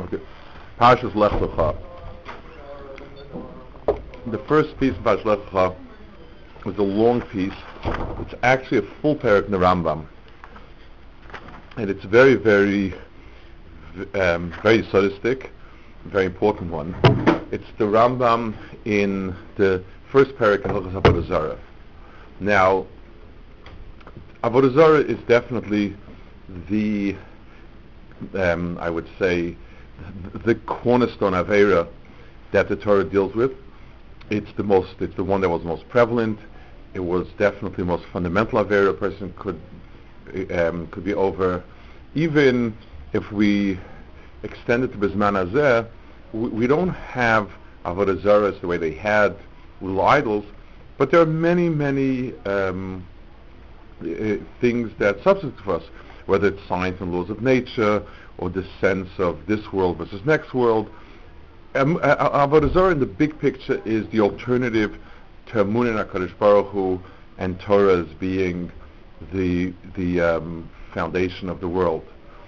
Okay. Parshas Lech Lecha. The first piece of Parshas Lech Lecha was a long piece. It's actually a full parak in the Rambam, and it's very, very, very sadistic, very important one. It's the Rambam in the first parak in Hilchos Avodah Zarah. Now, Avodah Zarah is definitely the, I would say, the cornerstone Aveira that the Torah deals with. It's the one that was most prevalent. It was definitely the most fundamental Aveira a person could be over. Even if we extend it to Bizman Hazeh, we don't have Avodah Zarah the way they had little idols, but there are many, many things that substitute for us, whether it's science and laws of nature, or the sense of this world versus next world. Avodah Zarah in the big picture is the alternative to Emunah in HaKadosh Baruch Hu and Torah as being the foundation of the world.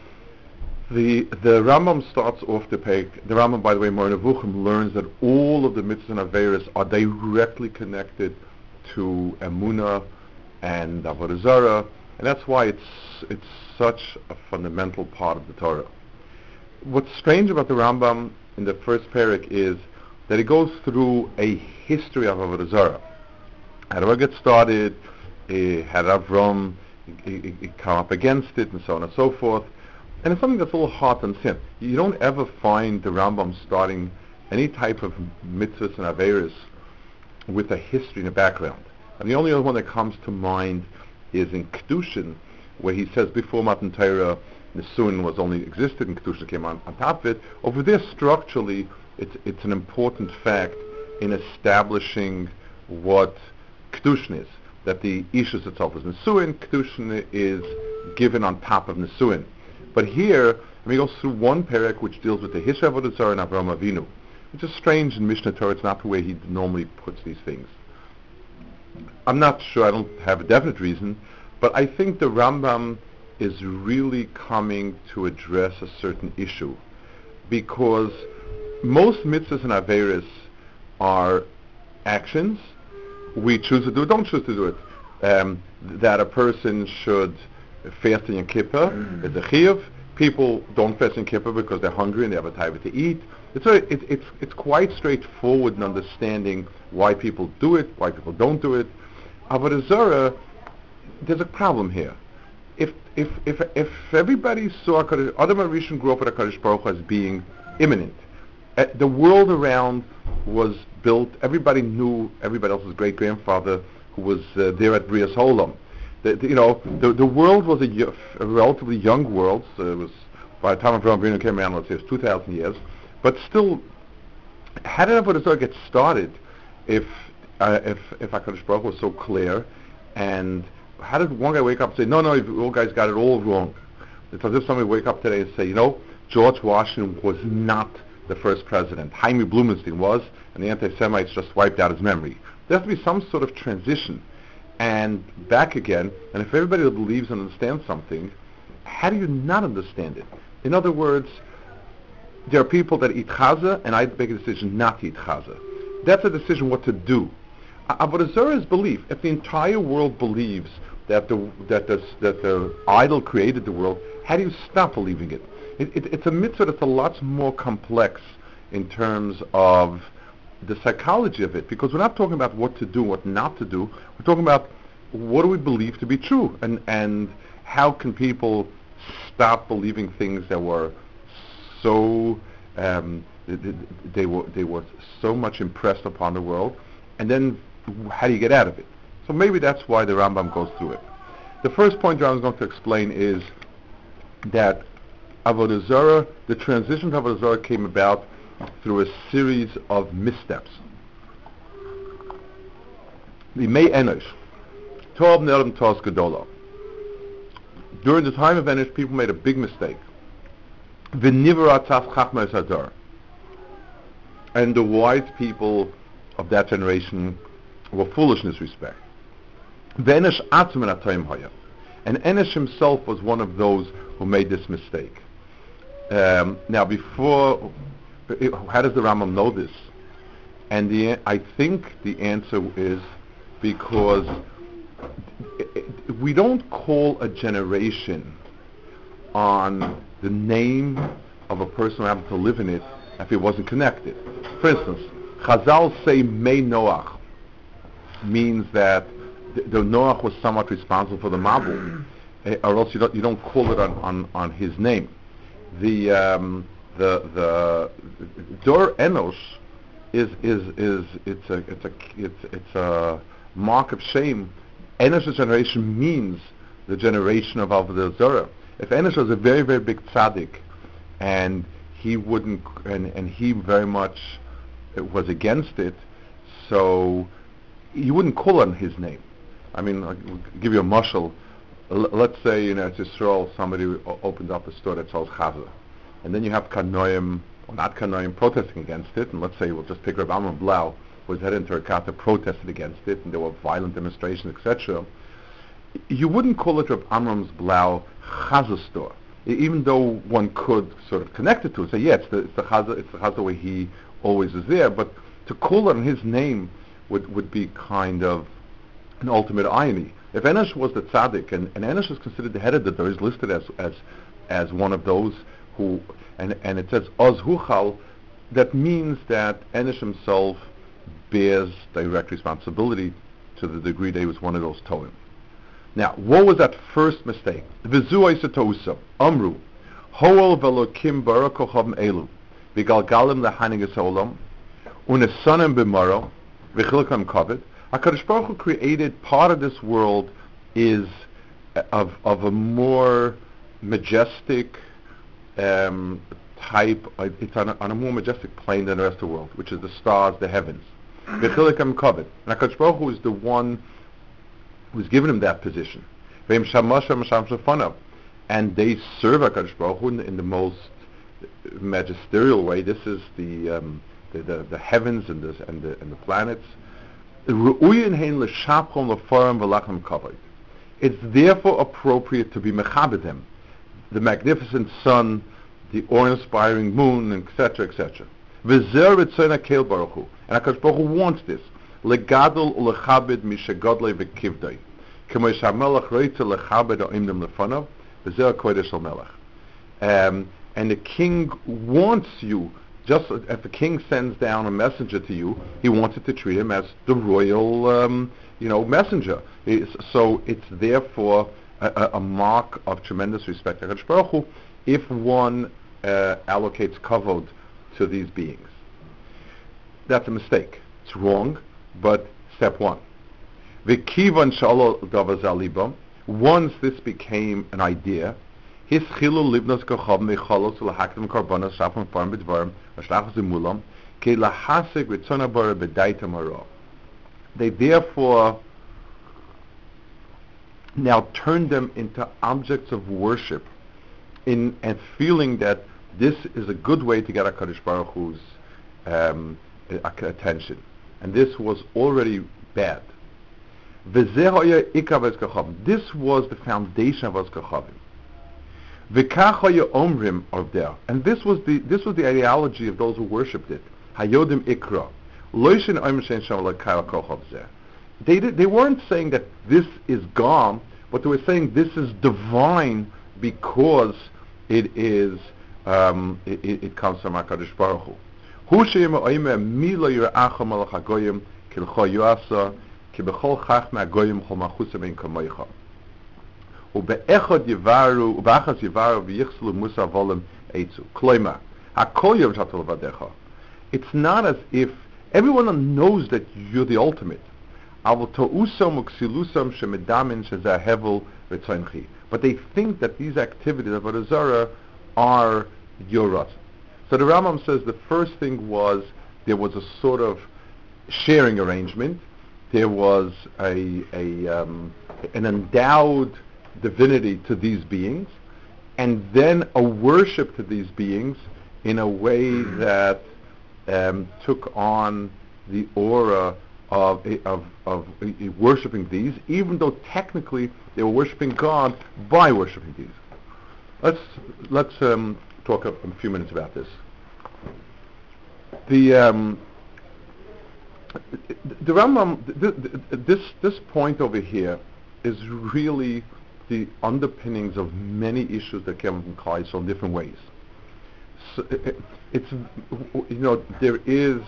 The Rambam starts off the page. The Rambam, by the way, Moreh Nevuchim, learns that all of the mitzvahs and Aveiros are directly connected to Emunah and Avodah Zarah, and that's why it's such a fundamental part of the Torah. What's strange about the Rambam in the first parak is that it goes through a history of Avodah Zarah. How do I get started? How did Avram come up against it, and so on and so forth. And it's something that's a little hard to understand. You don't ever find the Rambam starting any type of mitzvahs and Aveiros with a history in the background. And the only other one that comes to mind is in Kedushin, where he says before Matan Torah, Nisuin was only existed and Kedushin came on top of it. Over there, structurally, it's an important fact in establishing what Kedushin is. That the Ishus itself is Nisuin, Kedushin is given on top of Nisuin. But here, he goes through one parak which deals with the history of Avodah Zarah and Avraham Avinu, which is strange in Mishnah Torah. It's not the way he normally puts these things. I'm not sure, I don't have a definite reason, but I think the Rambam is really coming to address a certain issue, because most mitzvahs and Aveiros are actions. We choose to do it, don't choose to do it. That a person should fast in Yom Kippur is a chiyuv. People don't fast in Kippur because they're hungry and they have a time to eat. It's quite straightforward in understanding why people do it, why people don't do it. Avodah Zarah, there's a problem here. If everybody saw Adam HaRishon grew up with HaKadosh Baruch Hu as being imminent, the world around was built. Everybody knew everybody else's great grandfather who was there at Brias Holam. The world was a relatively young world. So it was, by the time Avraham Avinu came around, let's say it was 2,000 years. But still, how did Avodah Zarah get started if HaKadosh Baruch Hu was so clear? And how did one guy wake up and say, no, you all guys got it all wrong? It's as if somebody wake up today and say, George Washington was not the first president. Jaime Blumenstein was, and the anti-Semites just wiped out his memory. There has to be some sort of transition and back again, and if everybody believes and understands something, how do you not understand it? In other words, there are people that eat chaza, and I make a decision not to eat chaza. That's a decision what to do. Avodah Zarah is belief. If the entire world believes that the idol created the world, how do you stop believing it? It's a mitzvah that's a lot more complex in terms of the psychology of it, because we're not talking about what to do, what not to do. We're talking about what do we believe to be true, and how can people stop believing things that were so they were so much impressed upon the world, and then how do you get out of it? So maybe that's why the Rambam goes through it. The first point that I was going to explain is that Avodah Zarah, the transition to Avodah Zarah came about through a series of missteps. The Mei Enosh, Tov Nerem Tos Gedola. During the time of Enosh, people made a big mistake. V'nivra Taf Chachmas Hadar. And the wise people of that generation were foolish in this respect. V'Enosh Atzum En Atayim Haya. And Enosh himself was one of those who made this mistake. Now, how does the Rambam know this? And I think the answer is because we don't call a generation on the name of a person who happened to live in it if it wasn't connected. For instance, Chazal say Mei Noach means that the Noach was somewhat responsible for the Mabul, or else you don't call it on his name. The Dor Enosh it's a mark of shame. Enosh's generation means the generation of Avodah Zarah. If Enosh was a very, very big tzaddik, and he wouldn't, and he very much was against it, so you wouldn't call on his name. I mean, I'll give you a mashal. Let's say in Eretz Yisrael somebody opened up a store that sells chavla, and then you have Kanoim, or not Kanoim, protesting against it, and let's say we'll just pick Reb Amram Blau, who was headed into Erkata, protested against it, and there were violent demonstrations, etc. You wouldn't call it Reb Amram's Blau Chazah store, even though one could sort of connect it to it, say, yeah, it's the Chazah where he always is there, but to call on his name would be kind of an ultimate irony. If Enosh was the tzaddik, and Enosh is considered the head of the Dor, is listed as one of those who, and it says Oz Huchal, that means that Enosh himself bears direct responsibility to the degree that he was one of those Toim. Now, what was that first mistake? V'zu Isatousa, Amru, Hoel Velokim Barakocham Elu, Vigalgalim Lahanigas Olam, Unesanim B'maro, V'chilkam Kavit. HaKadosh Baruch Hu created part of this world is of a more majestic type. It's on a more majestic plane than the rest of the world, which is the stars, the heavens. V'chilkam Kavit. And HaKadosh Baruch Hu is the one who's given him that position. And they serve HaKadosh Baruch Hu in the most magisterial way. This is the heavens and the planets. It's therefore appropriate to be mechabed, the magnificent sun, the awe-inspiring moon, etc., etc. And HaKadosh Baruch Hu wants this. Legadol ulechabed mishagodlei v'kivdei, k'mo shamelach roitze lechabed ha'imdim lefanav, v'zeh ha'kodesh ha'melech. And the king wants you, just if the king sends down a messenger to you, he wants it to treat him as the royal, messenger. So it's therefore a mark of tremendous respect to HaKadosh Baruch Hu if one allocates kavod to these beings. That's a mistake. It's wrong. But step one, once this became an idea, they therefore now turned them into objects of worship and feeling that this is a good way to get HaKadosh Baruch Hu's attention. And this was already bad. This was the foundation of Azkachavim. And this was the ideology of those who worshipped it. Hayodim Ikra. They weren't saying that this is gone, but they were saying this is divine because it comes from HaKadosh Baruch Hu. Hu sheyma oime mi lo yira'acha malach hagoyim kilcho yuasa ki bechol chachma hagoyim chol machusa ben kamoicha ube'echad yivaru v'yichselu musa volem eitzu kloima hakol yom shatul vadecha. It's not as if everyone knows that you're the ultimate. Avol to'usam uksilusam shemedamin shezahevel v'tzoinchi. But they think that these activities of Avodah Zarah are your ratzon. So the Rambam says the first thing was there was a sort of sharing arrangement. There was an endowed divinity to these beings, and then a worship to these beings in a way that took on the aura of worshiping these, even though technically they were worshiping God by worshiping these. Let's talk a few minutes about this. The Rambam, this point over here is really the underpinnings of many issues that come from Klal Yisrael in different ways. So it's there is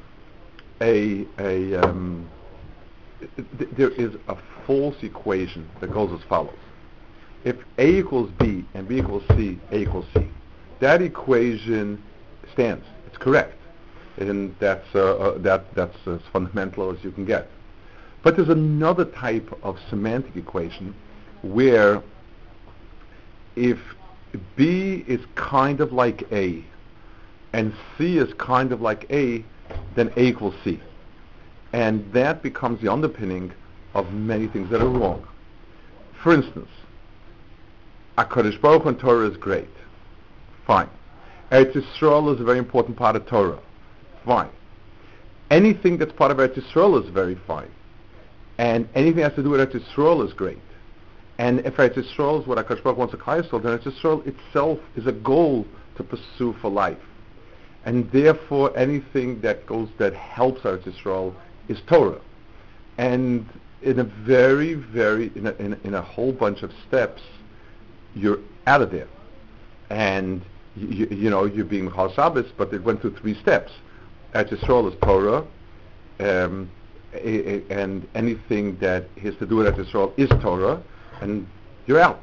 there is a false equation that goes as follows: if A equals B and B equals C, A equals C, that equation stands. It's correct. And that's as fundamental as you can get. But there's another type of semantic equation where if B is kind of like A and C is kind of like A, then A equals C. And that becomes the underpinning of many things that are wrong. For instance, HaKadosh Baruch Hu and Torah is great. Fine. Eretz Yisrael is a very important part of Torah. Fine. Anything that's part of Eretz Yisrael is very fine. And anything that has to do with Eretz Yisrael is great. And if Eretz Yisrael is what HaKadosh Baruch Hu wants to Klal Yisrael, then Eretz Yisrael itself is a goal to pursue for life. And therefore anything that helps Eretz Yisrael is Torah. And in a very, very, in a whole bunch of steps, you're out of there. And you're being Chal Shabbos, but it went through 3 steps. Eretz Yisrael is Torah, and anything that has to do with Eretz Yisrael is Torah, and you're out.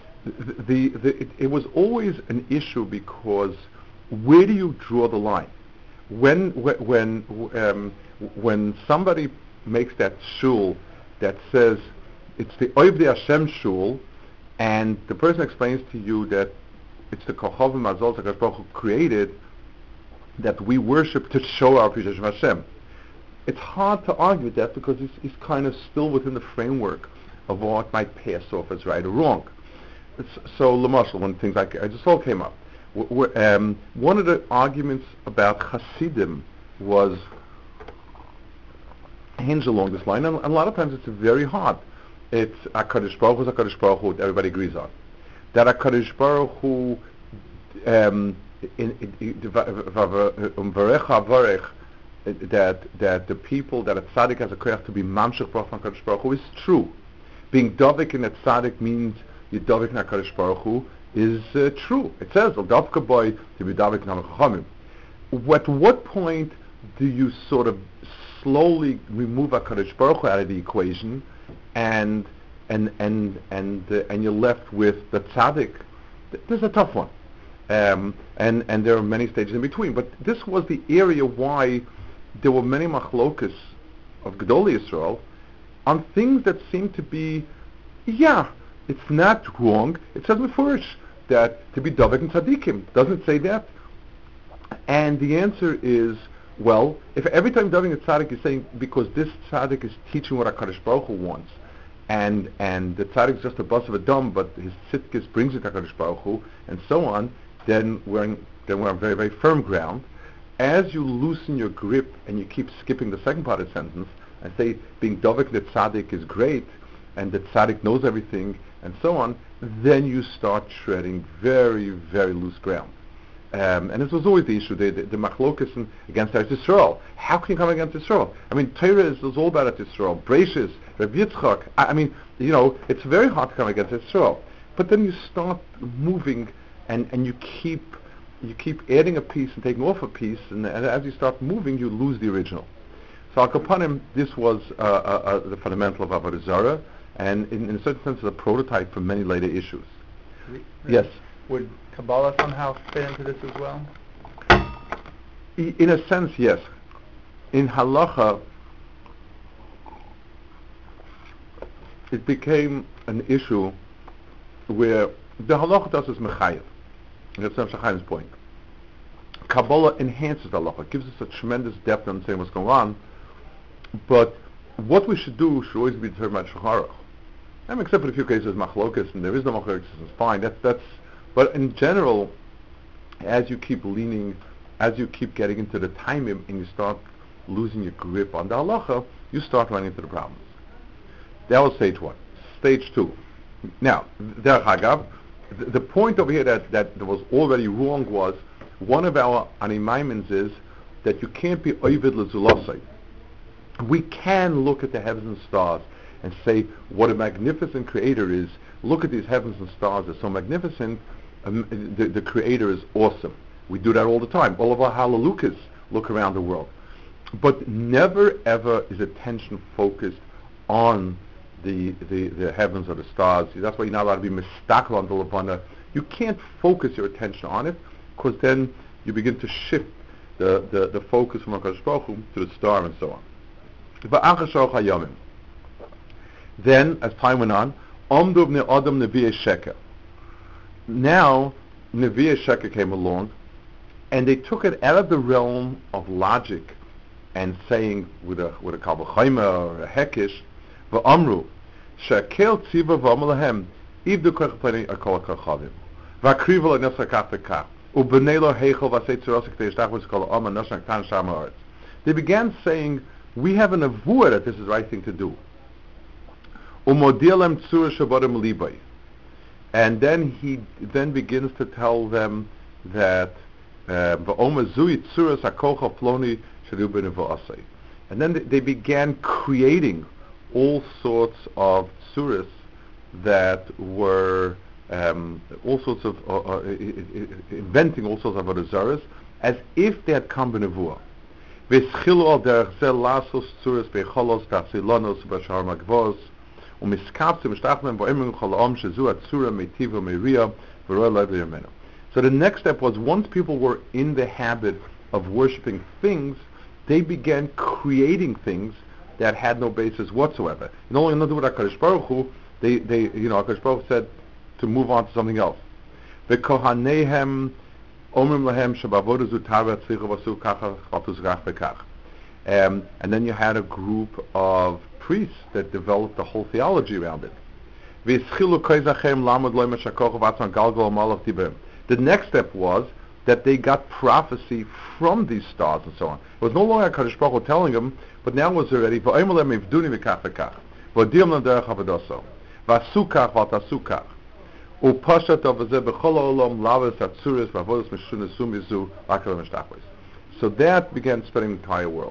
It was always an issue because where do you draw the line? When somebody makes that shul that says it's the Oivdei Hashem shul, and the person explains to you that it's the Kochavim Azol HaKadosh Baruch Hu created, that we worship to show our appreciation of Hashem. It's hard to argue with that because it's kind of still within the framework of what might pass off as right or wrong. So, Lamashal, when things like I just all came up, one of the arguments about Hasidim was hinged along this line, and a lot of times it's very hard. It's HaKadosh Baruch Hu is HaKadosh Baruch Hu, everybody agrees on. That HaKadosh Baruch Hu that the people, that a tzaddik has a koyach to be mamshech Baruch HaKadosh Baruch Hu is true. Being dovik in a tzaddik means you dovik in HaKadosh Baruch Hu is true. It says dovka boy to be dovik in HaChachamim. At what point do you sort of slowly remove HaKadosh Baruch Hu out of the equation, and you're left with the tzaddik? This is a tough one. And there are many stages in between. But this was the area why there were many machlokas of Gedolei Yisrael on things that seem to be, it's not wrong. It says mefurish that to be dovek and tzaddikim. Doesn't it say that? And the answer is, well, if every time dovek and tzaddik is saying because this tzaddik is teaching what HaKadosh Baruch Hu wants, and the tzaddik is just a bus of a dumb, but his tzidkis brings it to HaKadosh Baruch Hu, and so on, then we're on very, very firm ground. As you loosen your grip and you keep skipping the second part of the sentence and say being dovek the tzaddik is great and the tzaddik knows everything and so on, then you start treading very, very loose ground. And this was always the issue, the machlokas against Eretz Yisrael. How can you come against Yisrael? I mean, Torah is all about Eretz Yisrael. Breishis, Reb Yitzchak. I mean, it's very hard to come against Yisrael. But then you start moving and you keep adding a piece and taking off a piece, and as you start moving, you lose the original. So Al Kapanim, this was the fundamental of Avodah Zarah, and in a certain sense, is a prototype for many later issues. Yes. Would Kabbalah somehow fit into this as well? In a sense, yes. In Halacha, it became an issue where the Halacha does is mechayev. That's Rav Chaim's point. Kabbalah enhances the Halacha, gives us a tremendous depth in understanding what's going on, but what we should do should always be determined by Shulchan Aruch. I mean, except for a few cases, machlokas, and there is no machlokas, it's fine. But in general, as you keep leaning, as you keep getting into the timing, and you start losing your grip on the halacha, you start running into the problems. That was stage 1. Stage 2. Now, Derech Hagav, the point over here that was already wrong was one of our animaimins is that you can't be oivid lezulasai. We can look at the heavens and stars and say what a magnificent creator is. Look at these heavens and stars, they're so magnificent. The creator is awesome. We do that all the time. All of our hallelujahs look around the world. But never ever is attention focused on the heavens or the stars. That's why you're not allowed to be mistakel on the Levana. You can't focus your attention on it, because then you begin to shift the focus from HaKadosh Baruch Hu to the star and so on. Then, as time went on, Omdu b'nei Adam Nevi'ei Sheker. Now, Nevi'ei Sheker came along, and they took it out of the realm of logic and saying with a Kal V'chomer or a Hekish, V'amru, She'akel tziva v'amar lahem, Ivdu koch pleni akol kachavim, V'akriva l'nefsa kach v'kach, U'b'nei lo heichel v'asei tzurosa k'tei yishtach v'zikol ha'om ha'nosh ha'ktan sham ha'aretz. They began saying, we have an avur that this is the right thing to do. U'modi'elem tzura shabodim libay. And then he begins to tell them that v'omer zui tzuras ha'kocha ploni shadu b'nei v'asei. And then they began creating all sorts of tzuras that were all sorts of inventing all sorts of avodah as if they had come b'nevuah. V'eschilu al derech zeh lasos tzuras becholos ta'tzilonos b'shar magvos u'miskapsim shtachmem v'oimrim chol ha'om shezu atzura meitiva meiria v'roy lo v'yamenu. So the next step was, once people were in the habit of worshiping things, they began creating things that had no basis whatsoever. And only another with HaKadosh Baruch Hu, HaKadosh Baruch Hu said to move on to something else. The Kohanehem Omrim Lahem Shabavodah Zutara Tzricha Vasu Kacha Chatus Rach Bekach. And then you had a group of priests that developed a whole theology around it. V'eschilu Koizachem Lamad Loy Meshakoch Vatzan Galgal Malav Tibem. The next step was that they got prophecy from these stars and so on. It was no longer HaKadosh Baruch Hu telling them, but now it was already V'omer Lem Ivduni V'kach V'kach V'odiyam Lem Derech Avodoso V'asukach V'atasukach U'pashat Avazeh B'chol Ha'olam Laves Atzuris V'avodos Meshun Sumizu L'akav Meshtachos. So that began spreading the entire world.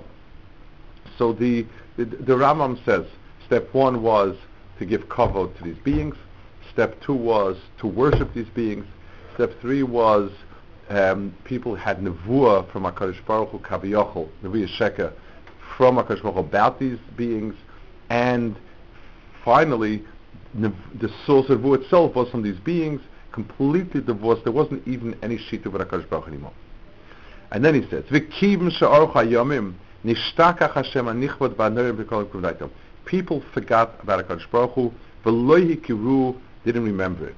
So the Rambam says, step one was to give kavod to these beings. Step two was to worship these beings. Step three was people had nevuah from HaKadosh Baruch Hu, Kaviyachol, Nevi'ei Sheker, from HaKadosh Baruch Hu about these beings. And finally, the source of nevuah itself was from these beings, completely divorced. There wasn't even any shita with HaKadosh Baruch Hu anymore. And then he says, V'kivim she'aruch hayomim, nishtakach Hashem anichvad ba'nerim v'kolim kuvdaitom. People forgot about HaKadosh Baruch Hu, v'lo hikiru, didn't remember it.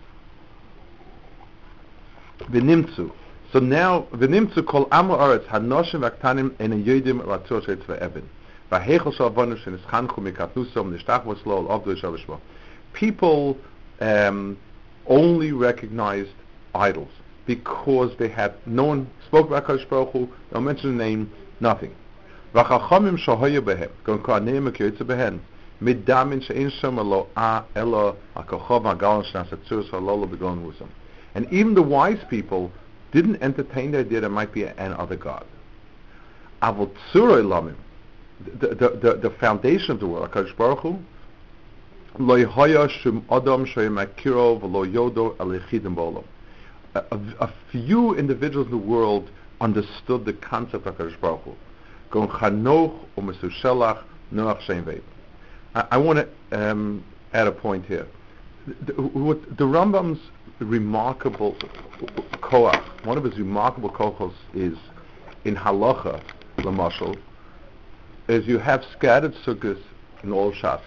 V'nimtzu. So now, v'nimtzu kol amu aretz hanoshim v'aktanim en yodim ratzor sheitz v'evin. V'heichel shalvonu shenischanchu mikatnusom nishtach v'slo al-avdu shalishmo. People only recognized idols because they had no one spoke about HaKadosh Baruch Hu, no mention the name, nothing. V'chachamim shahoyu behem, gon kohanim v'kiyotze behem, midamin she'en shem elo ha'kochov ha'galan sh'nasatzuris ha'lolo b'gon musam. And even the wise people didn't entertain the idea there might be another God. Avol tzuroi lamim, the foundation of the world, HaKadosh Baruch Hu, lo yhoya shum adam she'makiro v'lo yodo al-yechidim b'olam. A few individuals in the world understood the concept of HaKadosh Baruch Hu. Gon chanoch u'mesu shelach noach shein ve'im. I want to add a point here. The Rambam's remarkable koach, one of his remarkable koachos is in halacha, l'mashal, is you have scattered sukkahs in all shas.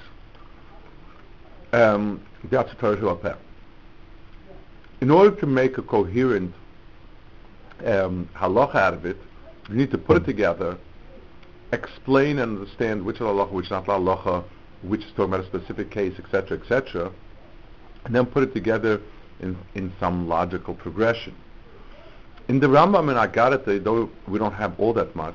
That's a Torah. In order to make a coherent halacha out of it, you need to put it together, explain and understand which is halacha, which is not halacha, which is talking about a specific case, etc., and then put it together in some logical progression. In the Rambam and Agarate, though we don't have all that much,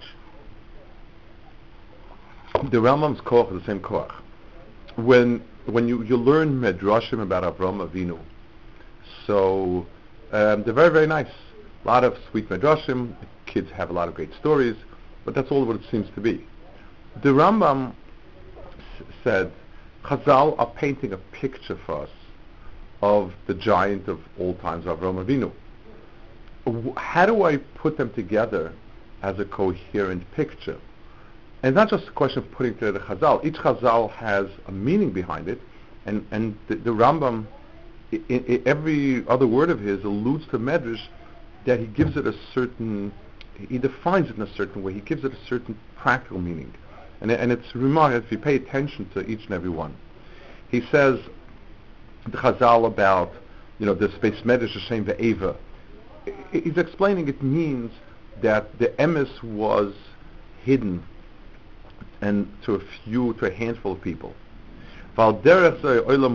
the Rambam's koach is the same koach. When you learn medrashim about Avraham Avinu, So they're very, very nice. A lot of sweet medrashim. Kids have a lot of great stories, but that's all what it seems to be. The Rambam said, Chazal are painting a picture for us of the giant of all times, Avraham Avinu. How do I put them together as a coherent picture? And it's not just a question of putting together Chazal. Each Chazal has a meaning behind it, and the Rambam, in every other word of his, alludes to Medrash that he gives it a certain, he defines it in a certain way, he gives it a certain practical meaning. And it's remarkable if you pay attention to each and every one. He says, the Chazal about, the space Medrash Hashem ve'eva. He's explaining it means that the emes was hidden and to a handful of people. The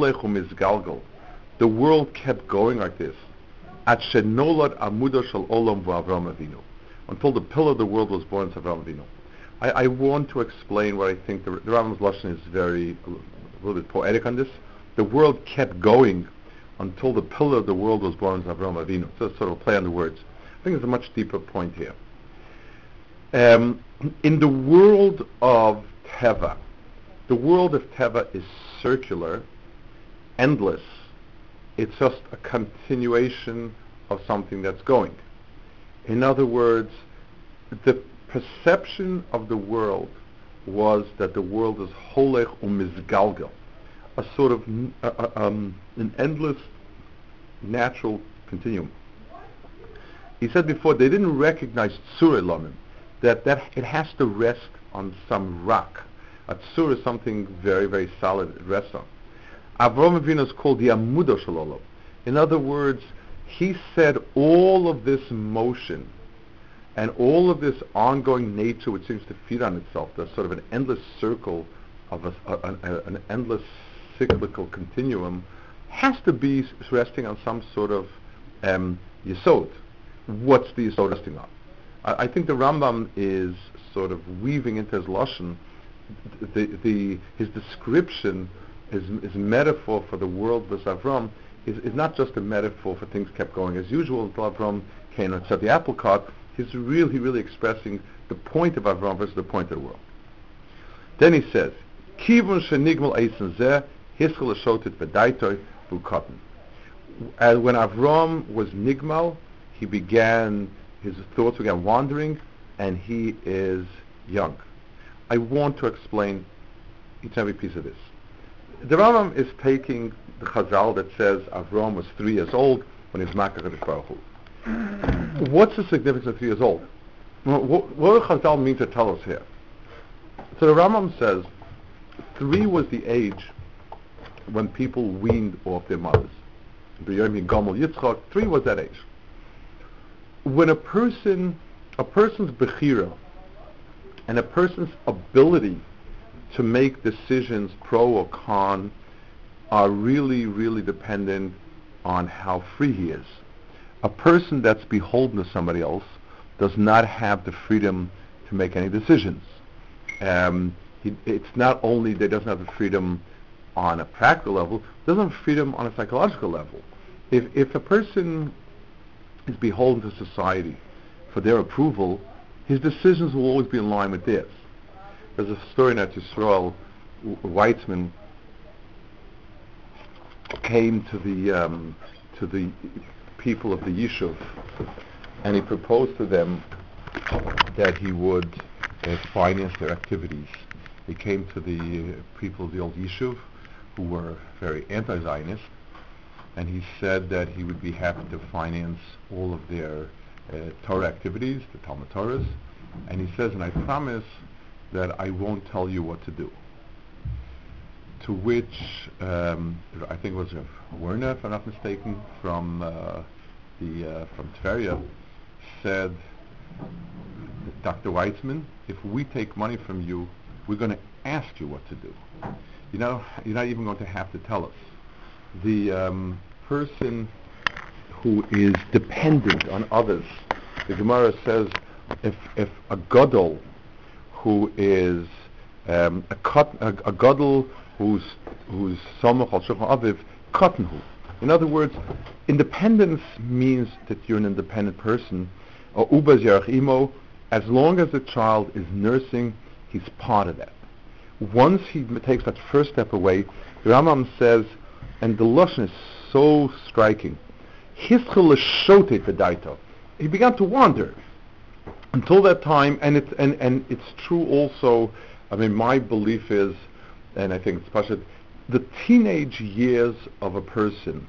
world kept going like this until the pillar of the world was born to Avraham Avinu. I want to explain what I think the Rambam's Lashon is a little bit poetic on this. The world kept going until the pillar of the world was born to Avraham Avinu. So it's sort of a play on the words. I think there's a much deeper point here. In the world of Teva, the world of Teva is circular, endless. It's just a continuation of something that's going. In other words, the perception of the world was that the world is holech umizgalgal, a sort of an endless natural continuum. He said before they didn't recognize tzur elamim, that it has to rest on some rock. A tzur is something very, very solid it rests on. Avraham Avinu is called the Amudah Shel Olam. In other words, he said all of this motion and all of this ongoing nature which seems to feed on itself, there's sort of an endless circle of an endless cyclical continuum, has to be resting on some sort of yesod. What's the yesod resting on? I think the Rambam is sort of weaving into his lashon his description, his metaphor for the world with Avram is not just a metaphor for things kept going as usual until Avram came and set the apple cart. He's really expressing the point of Avram versus the point of the world. Then he says, Kivun shenigmal eisen zeh hiskal eshotet v'daitoi v'ukotten. And when Avram was nigmal, his thoughts began wandering, and he is young. I want to explain each and every piece of this. The Rambam is taking the Chazal that says Avram was 3 years old when he was Makar Kadosh Baruch Hu. What's the significance of 3 years old? What does Chazal mean to tell us here? So the Rambam says 3 was the age when people weaned off their mothers. 3 was that age. When a person's bechira and a person's ability to make decisions pro or con are really dependent on how free he is. A person that's beholden to somebody else does not have the freedom to make any decisions. It's not only that he doesn't have the freedom on a practical level, he doesn't have freedom on a psychological level. If a person is beholden to society for their approval, his decisions will always be in line with theirs. There's a story in Eretz Yisrael. Weitzman came to the people of the Yishuv, and he proposed to them that he would finance their activities. He came to the people of the old Yishuv, who were very anti-Zionist, and he said that he would be happy to finance all of their Torah activities, the Talmud Torahs, and he says, and I promise that I won't tell you what to do. To which, I think it was Werner, if I'm not mistaken, from Tveria, said, Dr. Weitzman, if we take money from you, we're going to ask you what to do. You're not even going to have to tell us. The person who is dependent on others, the Gemara says, if a gadol who is a gadol who's samach al shulchan aviv, kattenhu. In other words, independence means that you're an independent person. Or ubas yarach imo, as long as the child is nursing, he's part of that. Once he takes that first step away, the Rambam says, and the lashon is so striking, hischel l'shotet v'daito. He began to wander. Until that time, and it's true also. I mean, my belief is, and I think it's Pashut, the teenage years of a person.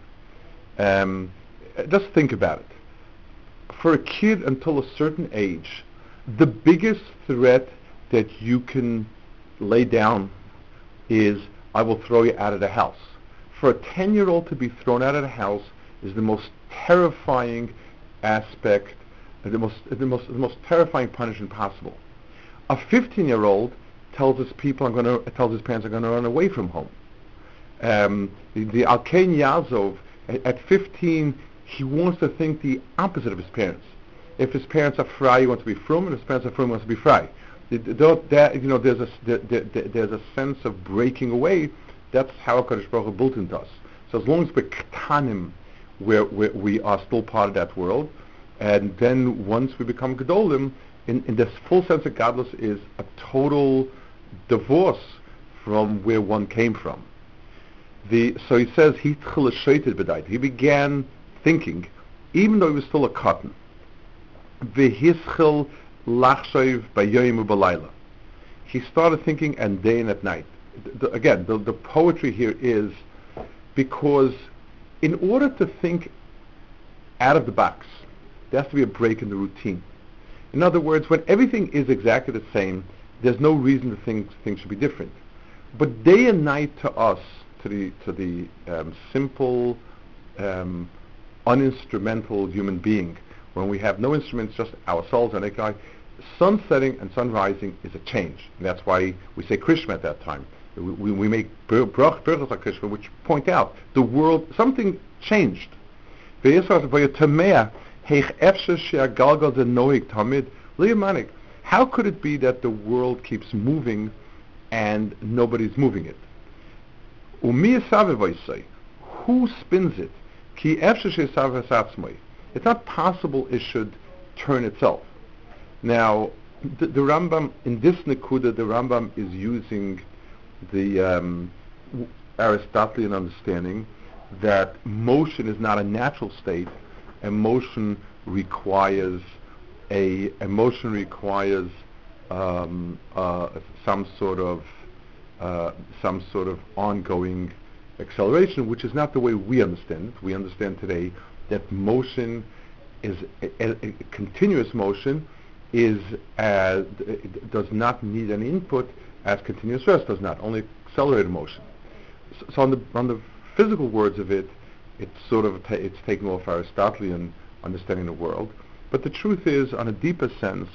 Just think about it. For a kid until a certain age, the biggest threat that you can lay down is, I will throw you out of the house. For a 10-year-old to be thrown out of the house is the most terrifying aspect, the most terrifying punishment possible. A 15-year-old tells his parents are going to run away from home. The Alkein Yazov, at 15, he wants to think the opposite of his parents. If his parents are fry, he wants to be frum, and if his parents are frum, he wants to be fry. There's a sense of breaking away. That's how HaKadosh Baruch Hu built into us. So as long as we're ketanim, we are still part of that world, and then once we become gedolim, in this full sense of godless is a total divorce from where one came from. So he says he began thinking, even though he was still a cotton. V'hischel lachshav b'yoyim u'b'layla. He started thinking and day and at night. The poetry here is because in order to think out of the box, there has to be a break in the routine. In other words, when everything is exactly the same, there's no reason to think things should be different. But day and night to us, to the simple, uninstrumental human being, when we have no instruments, just ourselves and Ekai, sun setting and sun rising is a change. And that's why we say Krishma at that time. We make brachos Krishma, which point out the world, something changed. How could it be that the world keeps moving and nobody's moving it? Who spins it? It's not possible it should turn itself. Now, the Rambam, in this Nekuda, the Rambam is using the Aristotelian understanding that motion is not a natural state, and motion requires some sort of ongoing acceleration, which is not the way we understand it. We understand today that motion is a continuous motion does not need any input, as continuous rest does not, only accelerated motion. So on the physical words of it, it's taking off Aristotelian understanding of the world. But the truth is, on a deeper sense,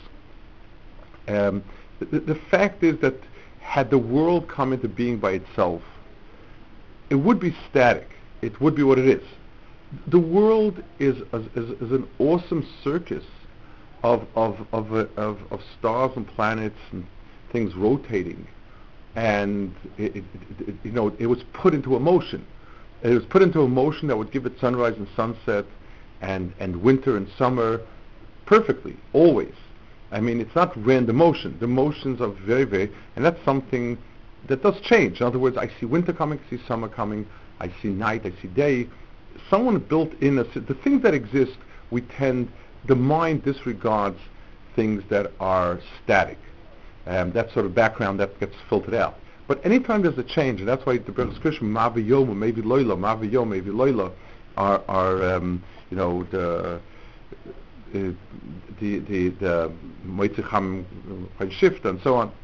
the fact is that had the world come into being by itself, it would be static. It would be what it is. The world is an awesome circus of stars and planets and things rotating, and it was put into a motion. It was put into a motion that would give it sunrise and sunset, and winter and summer, perfectly, always. I mean, it's not random motion. The motions are very, very, and that's something that does change. In other words, I see winter coming, I see summer coming, I see night, I see day. Someone built in the things that exist, the mind disregards things that are static. That sort of background that gets filtered out. But anytime there's a change, and that's why the Berachos Krishma, Mavi Yom, maybe Loila, Mavi Yom, maybe Loila, are the Moitzecham shift and so on.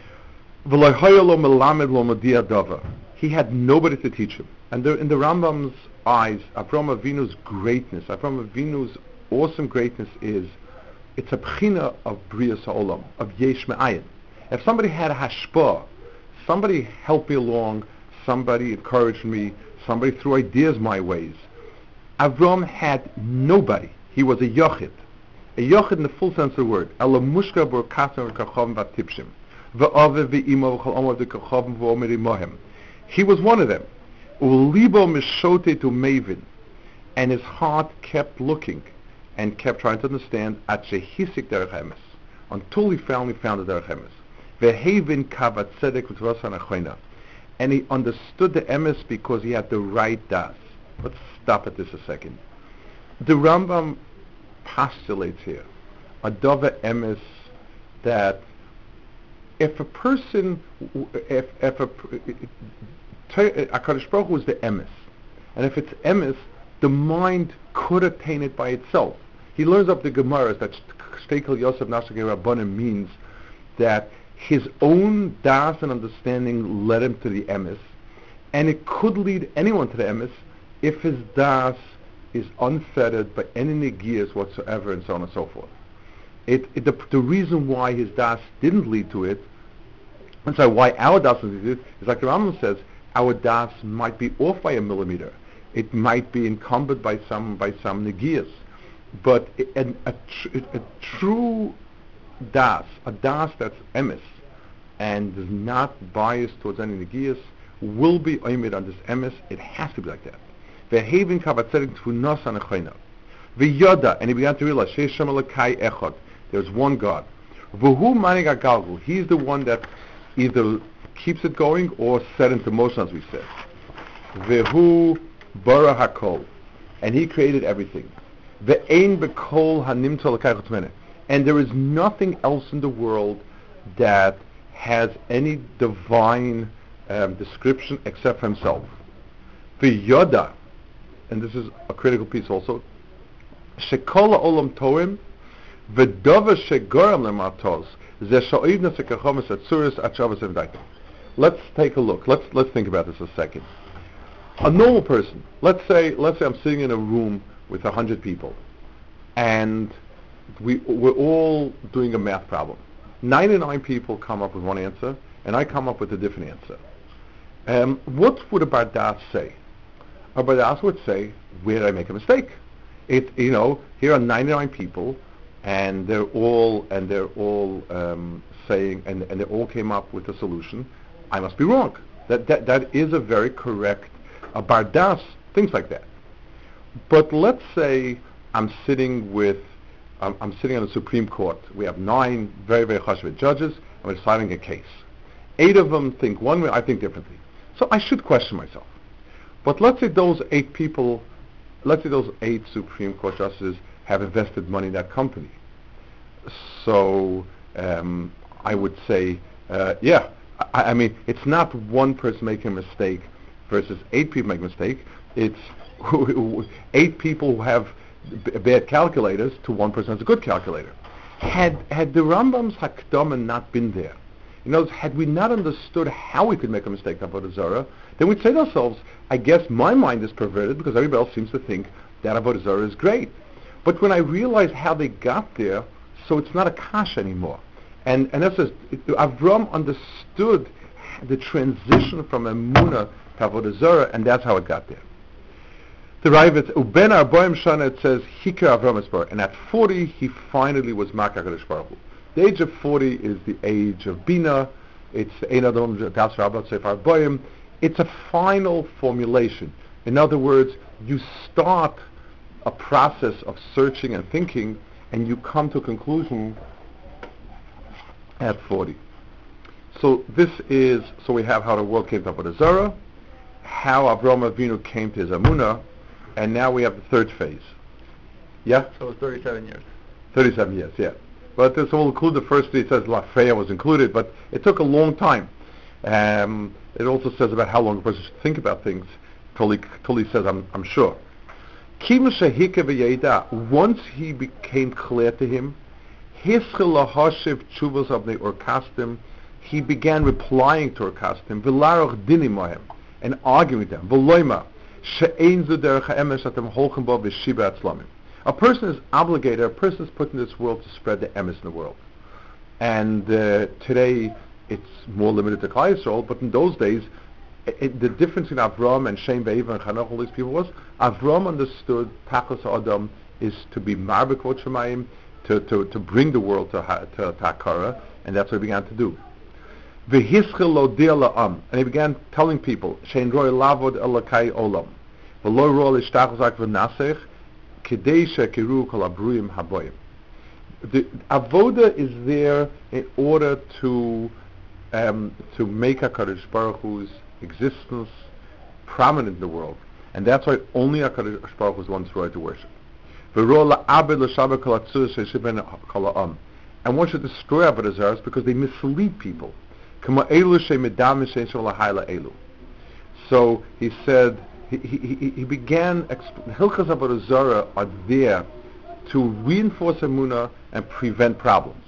He had nobody to teach him. And in the Rambam's eyes, Avraham Avinu's greatness, Avraham Avinu's awesome greatness it's a bchina of Brias HaOlam, of Yesh Me'ayin. If somebody had a hashpah, somebody helped me along, somebody encouraged me, somebody threw ideas my ways. Avraham had nobody. He was a yochid. A yochid in the full sense of the word. Ela mushka bor kasem v'kachavim v'tipshim. V'ave v'imo v'chol omar v'kachavim v'omer imohem. He was one of them. Ulibo mishote to Mavin, and his heart kept looking and kept trying to understand at shehisik derech emes, until he finally found the derech emes. Vehavin kavat tzedek v'tvasan achoina, and he understood the emes because he had the right das. Let's stop at this a second. The Rambam postulates here a dava emes that if a person, if HaKadosh Baruch Hu is the emes, and if it's emes, the mind could attain it by itself. He learns up the Gemara that Shtekel Yosef Nashagei Rabbanim means that his own das and understanding led him to the emes, and it could lead anyone to the emes if his das is unfettered by any negias whatsoever, and so on and so forth. The reason why his das didn't lead to it, and so why our das didn't lead to it, is like the Rambam says, our das might be off by a millimeter. It might be encumbered by some negias, but a true das, a das that's emes, and is not biased towards any negias, will be oimid on this emes. It has to be like that. Ve'havin kavatzedik tfunos anachoina. Ve'yoda, and he began to realize sheish shem elokai echad. There's one God. V'hu manig hagalgul. He's the one that either keeps it going or set into motion, as we said. Ve'hu bara hakol, and he created everything. Ve'ein bekol hanimtza l'kai chutmene, and there is nothing else in the world that has any divine description except for himself. V'yoda, and this is a critical piece also, shekol ha'olam toim v'dova shegoram lematos ze sha'ivna sekachomas atzuris atchavas evdaikim. Let's take a look. Let's think about this a second. A normal person, let's say I'm sitting in a room with 100 people, and we're all doing a math problem. 99 people come up with one answer, and I come up with a different answer. What would a Bardas say? A Bardas would say, where did I make a mistake? Here are 99 people, and they're all saying, and they all came up with a solution. I must be wrong. That is a very correct. A Bardas thinks like that. But let's say I'm sitting on the Supreme Court. We have 9 very, very chashuv judges, and we're deciding a case. 8 of them think one way, I think differently. So I should question myself. But let's say those 8 Supreme Court justices have invested money in that company. So I would say, I mean, it's not one person making a mistake versus 8 people making a mistake. It's 8 people who have bad calculators to one person has a good calculator. Had the Rambam's Hakdama not been there, had we not understood how we could make a mistake in Avodah Zarah, then we'd say to ourselves, I guess my mind is perverted because everybody else seems to think that Avodah Zarah is great. But when I realized how they got there, so it's not a kash anymore. And that's just, Avram understood the transition from Emunah to Avodah Zarah, and that's how it got there. The Ravid, Uben Arboim Shana, it says, Hikar Avram Esbar, and at 40 he finally was Makar HaKadosh Baruch Hu. The age of 40 is the age of Bina. It's Ein Adam Das Rabbat Sefer Arboim. It's a final formulation. In other words, you start a process of searching and thinking, and you come to a conclusion at 40. So we have how the world came to Avodah Zarah, how Avraham Avinu came to his Amunah, and now we have the third phase. Yeah? So it's 37 years. 37 years, yeah. But this will include the first three. It says Lafreya was included, but it took a long time. It also says about how long a person should think about things till he says, I'm sure. Once he became clear to him, he began replying to Orkastim, and arguing with them. A person is obligated, a person is put in this world to spread the emes in the world. And today it's more limited to Klal Yisrael, but in those days, the difference in Avram and Shem Ve'eva and Chanach, all these people was, Avram understood Tachlis Adam is to be Marbekot Shemayim, to bring the world to Hakara, and that's what he began to do. V'hischel lo dir la'am, and he began telling people, Shein roi lavod elakai olam, v'lo ro l'ishtachos ak v'nasech, kidei shekiru kol abruim haboyim. The avoda is there in order to make HaKadosh Baruch Hu's existence prominent in the world, and that's why only HaKadosh Baruch Hu is one right to worship. And one should destroy Avodah Zarah because they mislead people. So he said, he began, Hilchos Avodah Zarah are there to reinforce Emunah and prevent problems.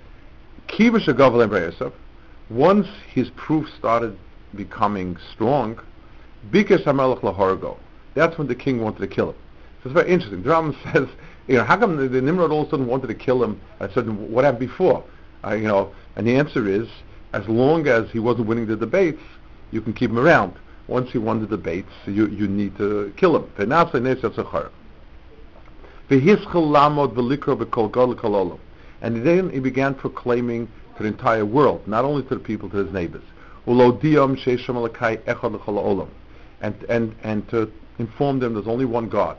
Once his proof started becoming strong, that's when the king wanted to kill him. So it's very interesting. The Rambam says, how come the Nimrod all of a sudden wanted to kill him? I said, what happened before? And the answer is, as long as he wasn't winning the debates, you can keep him around. Once he won the debates, you need to kill him. And then he began proclaiming to the entire world, not only to the people, to his neighbors, and to inform them there's only one God.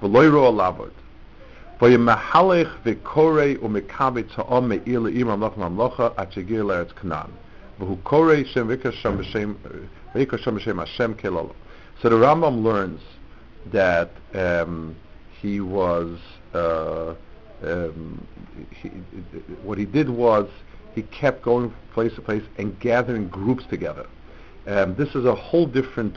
So the Rambam learns that he was what he did was he kept going from place to place and gathering groups together. This is a whole different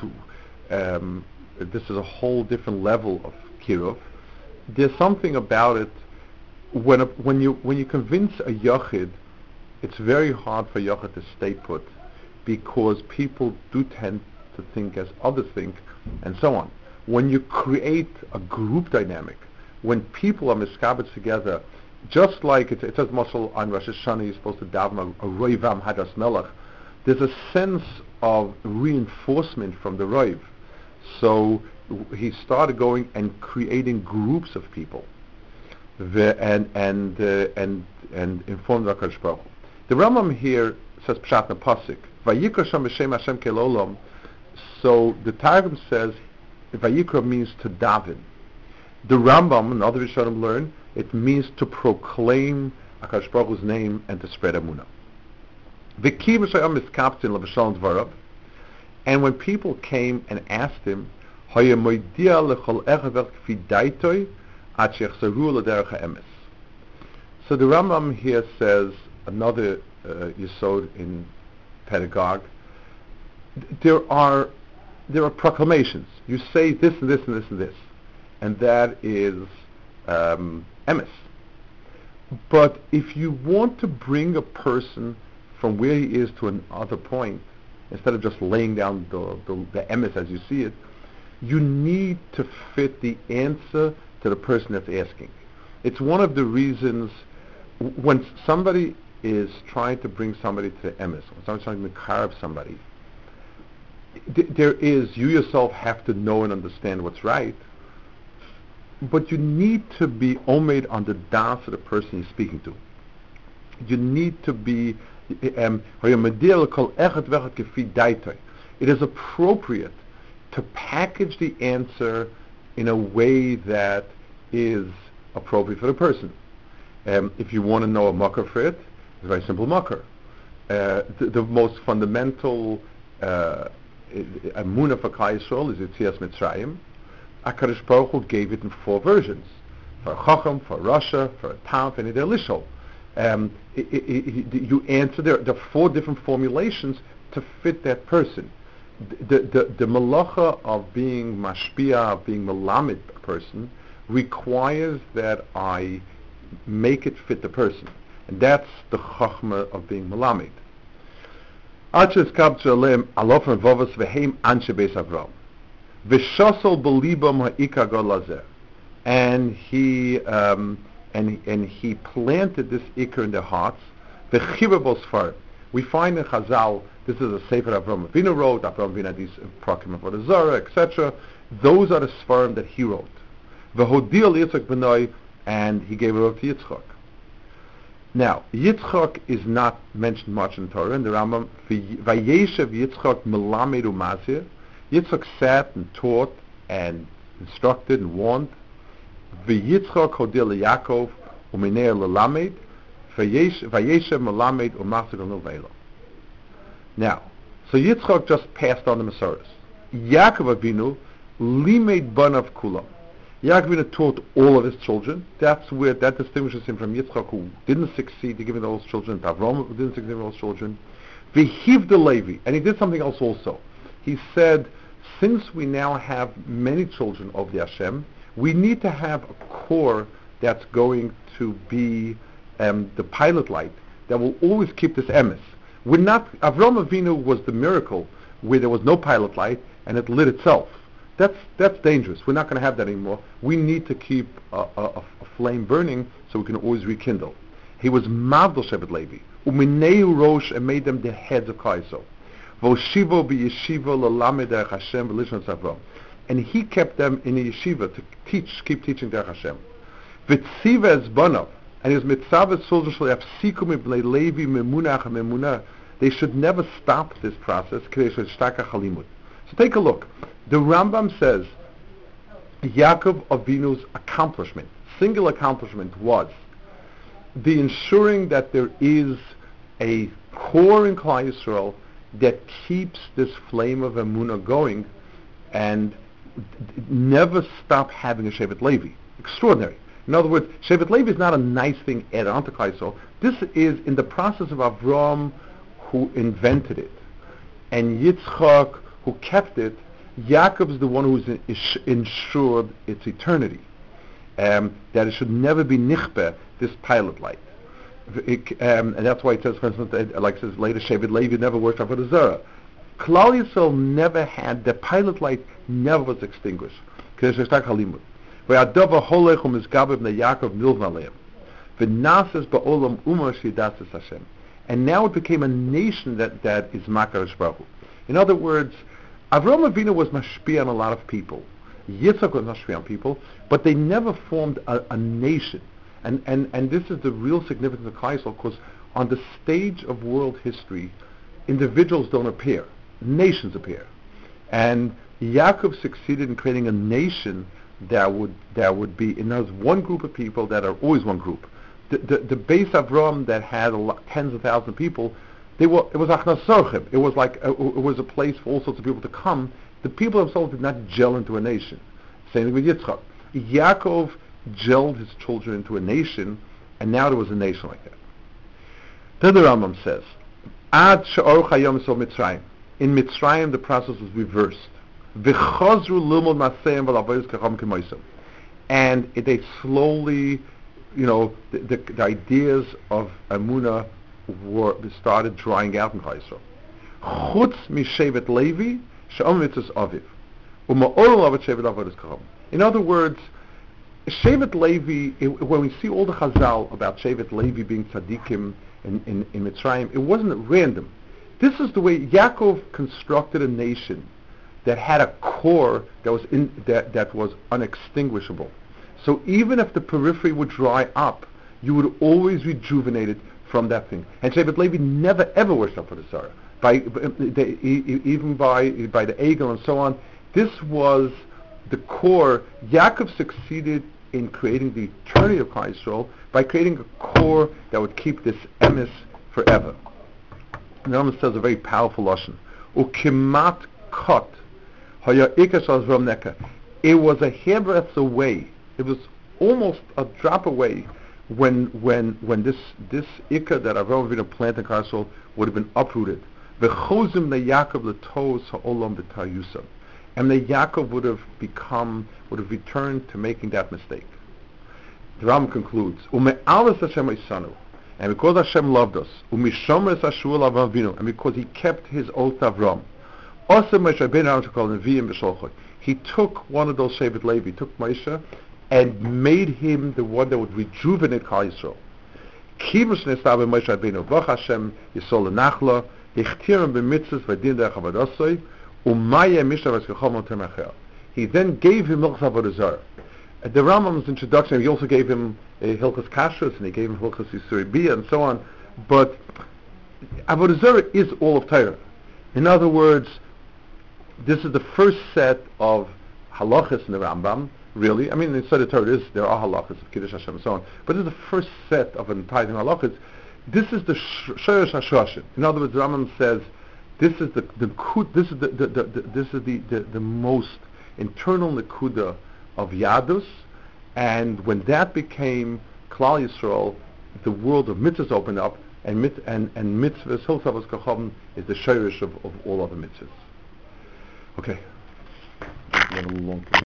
level of kiruv. There's something about it when you convince a yachid. It's very hard for Yochid to stay put because people do tend to think as others think and so on. When you create a group dynamic, when people are miskabed together, just like it says Moshe on Rosh Hashanah, you're supposed to daven a roivam hadas melech, there's a sense of reinforcement from the roiv. So he started going and creating groups of people and informed HaKadosh Baruch Hu. The Rambam here says Pshat Pasik, Vayikra Shem B'Shem Hashem Kelolam. So the Targum says Vayikra means to daven. The Rambam and other Rishonim learn it means to proclaim HaKadosh Baruch Hu's name and to spread Emunah. V'ki v'shayam miskaptin l'v'shalom dvarav. And when people came and asked him, Haya moidia l'chol echav k'fi daitoi ad shechzaru l'derech ha'emes. So the Rambam here says another yesod in Pedagog. There are proclamations. You say this and this and this and this, and that is emes. But if you want to bring a person from where he is to another point, instead of just laying down the emes as you see it, you need to fit the answer to the person that's asking. It's one of the reasons when somebody is trying to bring somebody to emes, when somebody's trying to carve somebody, you yourself have to know and understand what's right, but you need to be omed on the das of the person you're speaking to. You need to be it is appropriate to package the answer in a way that is appropriate for the person. If you want to know a makar for it, it's a very simple makar. The most fundamental Emunah for Klal Yisrael is Yetzias Mitzrayim. HaKadosh Baruch Hu gave it in 4 versions: for a Chacham, for a Rasha, for a Tam, and a Lishol. You answer. There are 4 different formulations to fit that person. The malacha of being mashpia, of being melamed a person, requires that I make it fit the person, and that's the chachma of being melamed. Achas kabtz alem alofen vovos veheim anshe beis Avram v'shosol belibam ha'ika golazeh, and he planted this ikar in their hearts. V'chibabos farim. We find in Chazal, this is a sefer Avram Avinu wrote. Avram Avinu had these proclamation for the Zara, etc. Those are the svarim that he wrote. V'hodil Yitzchak b'noi, and he gave it over to Yitzchak. Now, Yitzchak is not mentioned much in Torah, in the Rambam, Vayeshev Yitzchak Melamed Umazir. Yitzchak sat and taught and instructed and warned. V'Yitzchak Hodil Yaakov Uminei Lelamed, Vayeshev Melamed Umazir Nilveilo. Now, so Yitzchak just passed on the Masoros. Yaakov Avinu Limed Banav Kulam. Yaakov Avinu taught all of his children. That's where that distinguishes him from Yitzchak, who didn't succeed in giving all his children, to Avram, who didn't succeed in giving all his children. V'hiv the Levi, and he did something else also. He said, since we now have many children of the Hashem, we need to have a core that's going to be the pilot light that will always keep this emes. We're not, Avram Avinu was the miracle where there was no pilot light and it lit itself. That's dangerous. We're not going to have that anymore. We need to keep a flame burning so we can always rekindle. He was Mavdal Shevet Levi, Umineu Rosh, and made them the heads of Kaiso. Voshivo b'yeshiva l'lamed derech Hashem v'lishon Avram, and he kept them in a yeshiva to keep teaching derech Hashem. V'tziva es banav, and his mitzvah soldiers shall yafsiku mibnei Levi memunach memunah. They should never stop this process. So take a look. The Rambam says Yaakov Avinu's accomplishment, single accomplishment, was the ensuring that there is a core in Klal Yisrael that keeps this flame of Emunah going and never stop having a Shevet Levi. Extraordinary. In other words, Shevet Levi is not a nice thing added onto Klal Yisrael. This is in the process of Avram, who invented it, and Yitzchak, who kept it. Yaakov is the one who's ensured its eternity. That it should never be nichbeh, this pilot light. And that's why it says, for instance, like it says later, Shevet Levi never worshipped Avodah Zarah. Klal Yisrael never had, the pilot light never was extinguished. And now it became a nation that is Makarish Baruch Hu. In other words, Avram Avinu was mashpia on a lot of people. Yitzchak was mashpia on people, but they never formed a nation. And this is the real significance of Klal Yisrael, because on the stage of world history, individuals don't appear, nations appear. And Yaakov succeeded in creating a nation that would be, in other words, one group of people that are always one group. The base Avram that had tens of thousands of people, it was Achnas Sorchim. It was like it was a place for all sorts of people to come. The people themselves did not gel into a nation. Same thing with Yitzchak. Yaakov gelled his children into a nation, and now there was a nation like that. Then the Rambam says, Ad she'or chayom so Mitzrayim. In Mitzrayim, the process was reversed. V'chazru l'mod maseim v'lavoyos kacham k'moisem. And they slowly, the ideas of Emunah started drying out in Klal Yisrael. Chutz mishevet Levi she'om mitzvos aviv u'ma'olam avat shevet avodas kacham. In other words, Shevet Levi, when we see all the Chazal about Shevet Levi being tzaddikim in Mitzrayim, it wasn't random. This is the way Yaakov constructed a nation that had a core that was unextinguishable. So even if the periphery would dry up, you would always rejuvenate it from that thing. And Shevet Levi never ever worshipped Avodah Zarah, even by the Egel and so on. This was the core. Yaakov succeeded in creating the eternity of Klal Yisrael by creating a core that would keep this emes forever. And the Rambam says a very powerful lashon. Ukimat kot haya ikash Avram neka. It was a hairbreadth away. It was almost a drop away when this ikah that Avram Avinu planted in Klal Yisrael would have been uprooted. V'chozim leYaakov l'tos ha'olam b'tayusam. And the Yaakov would have returned to making that mistake. The Rambam concludes, Ume'alas Hashem Isanu, and because Hashem loved us, U'mishomer Sashul Avram Avinu, and because He kept His oath to Avram, He took one of those Shevet Levi, took Moshe, and made him the one that would rejuvenate Klal Yisrael. Kivush Nestav Moshe Rabbeinu, V'ch Hashem Yisol L'Nachla, Hichtirim B'mitzvos V'din Derech Avodah. He then gave him Milchus Avodah Zarah. The Rambam's introduction, he also gave him Hilchos Kashrus, and he gave him Hilchos Yisuri Bia, and so on. But Avodah Zarah is all of Torah. In other words, this is the first set of halachas in the Rambam, really. I mean, inside the Torah there are halachas of Kiddush Hashem and so on, but this is the first set of an entire halachas. This is the Shoresh HaShoshim. In other words, the Rambam says this is the most internal nekuda of Yadus, and when that became Klal Yisrael, the world of mitzvahs opened up, and mitzvahs, Hilchos Kachavim, is the Shoresh of all other mitzvahs. Okay.